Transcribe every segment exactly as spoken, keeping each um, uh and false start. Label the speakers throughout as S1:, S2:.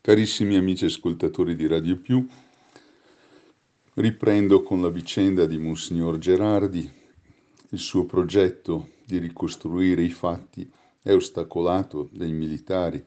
S1: Carissimi amici ascoltatori di Radio Più, riprendo con la vicenda di Monsignor Gerardi. Il suo progetto di ricostruire i fatti è ostacolato dai militari,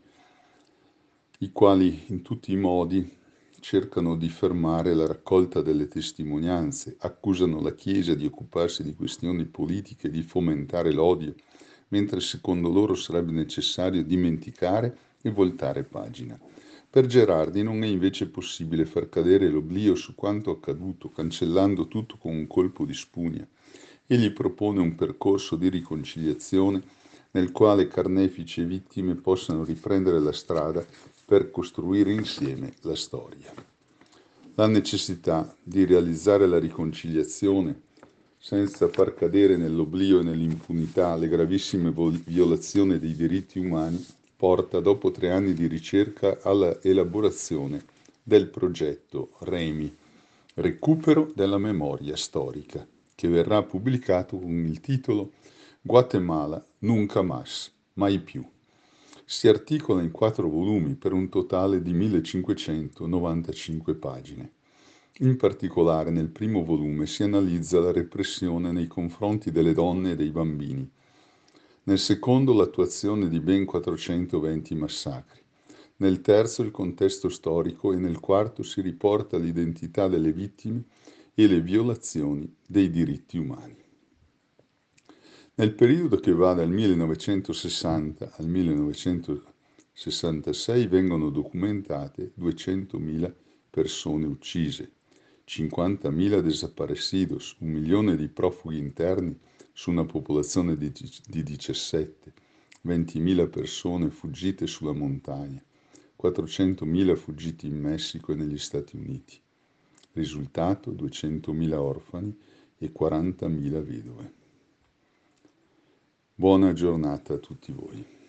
S1: i quali in tutti i modi cercano di fermare la raccolta delle testimonianze, accusano la Chiesa di occuparsi di questioni politiche, di fomentare l'odio, mentre secondo loro sarebbe necessario dimenticare e voltare pagina. Per Gerardi non è invece possibile far cadere l'oblio su quanto accaduto, cancellando tutto con un colpo di spugna. Egli propone un percorso di riconciliazione nel quale carnefici e vittime possano riprendere la strada per costruire insieme la storia. La necessità di realizzare la riconciliazione senza far cadere nell'oblio e nell'impunità le gravissime violazioni dei diritti umani porta, dopo tre anni di ricerca, alla elaborazione del progetto REMI, Recupero della memoria storica, che verrà pubblicato con il titolo Guatemala Nunca Más, mai più. Si articola in quattro volumi per un totale di millecinquecentonovantacinque pagine. In particolare nel primo volume si analizza la repressione nei confronti delle donne e dei bambini. Nel secondo l'attuazione di ben quattrocentoventi massacri. Nel terzo il contesto storico e nel quarto si riporta l'identità delle vittime e le violazioni dei diritti umani. Nel periodo che va dal millenovecentosessanta al millenovecentosessantasei vengono documentate duecentomila persone uccise, cinquantamila desaparecidos, un milione di profughi interni su una popolazione di, di diciassette, ventimila persone fuggite sulla montagna, quattrocentomila fuggiti in Messico e negli Stati Uniti. Risultato duecentomila orfani e quarantamila vedove. Buona giornata a tutti voi.